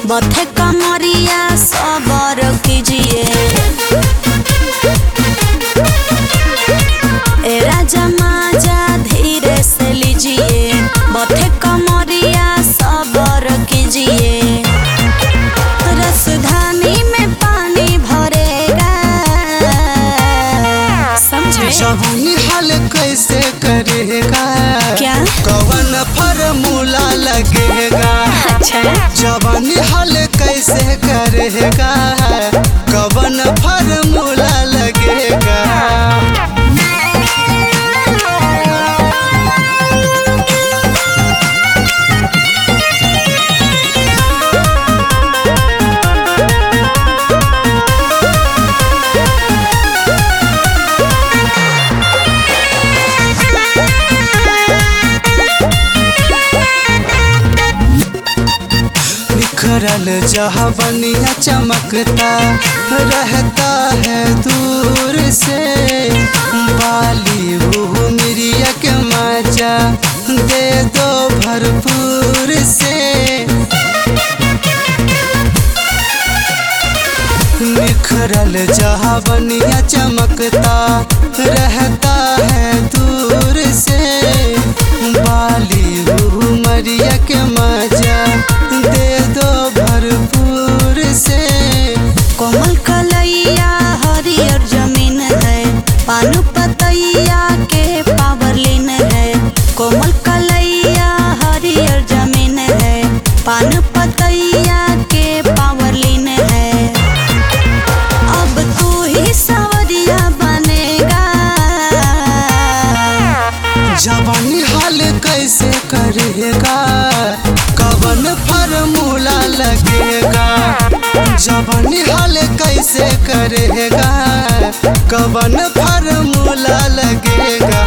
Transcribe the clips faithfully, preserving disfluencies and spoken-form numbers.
बथे कमरिया सबर कीजिए। ए राजा माजा धीरे से लीजिए, बथे कमरिया सबर कीजिए। राजधानी में पानी भरेगा, समझे? जवानी हाल कैसे करेगा, क्या कवन फॉर्मूला लगेगा। अच्छा, जवानी हाल कैसे करेगा, कवन फॉर्मूला लगेगा। निखरल जहावनिया चमकता रहता है दूर से, बाली वो मिरिया के मजा दे दो भरपूर से। निखरल जहावनिया चमकता रहता है दूर से, बाली वो मरिया के मजा दे दो भरपूर से। कोमल कलैया हरियर जमीन है, पानु पतैया के पावरलीन है। कोमल कलैया हरियर जमीन है, पानु पतैया के पावरलीन है। अब तू ही सवरिया बनेगा, जवानी हाल कैसे करेगा, कवन फॉर्मूला लगेगा। जवानी हाल कैसे करेगा, कवन फॉर्मूला लगेगा।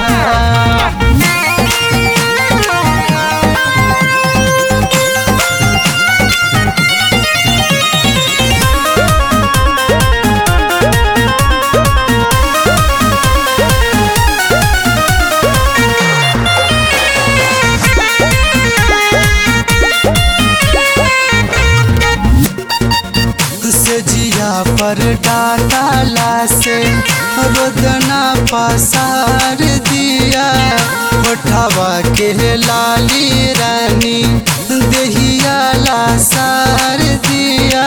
जिया पर डाटाला से रोदना पसार दिया, उठावा के लाली रानी दहिया ला सार दिया।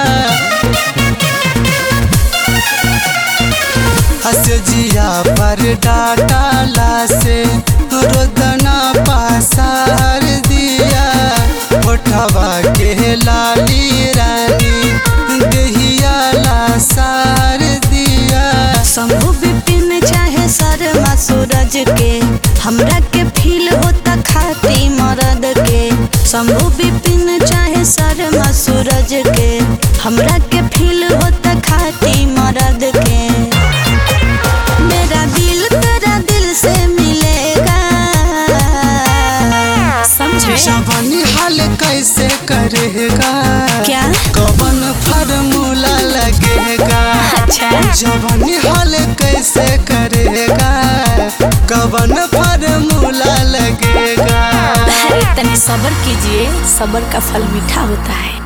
हस जिया पर डाटाला से रोदना पसार दिया, उठावा के लाली रानी सार दिया। शंभु विपिन चाहे शर्मा सूरज के, हमरा के फील होता खाती मरद के। शंभु विपिन चाहे शर्मा सूरज के, हमरा के फील होता खाती मरद के। मेरा दिल तेरा दिल से मिलेगा, समझे? जवानी हाल कैसे करेगा, क्या कवन फॉर्मूला लगेगा। अच्छा, जवानी हाल कैसे करेगा, कवन फॉर्मूला लगेगा। अरे तनी सब्र कीजिए, सब्र का फल मीठा होता है।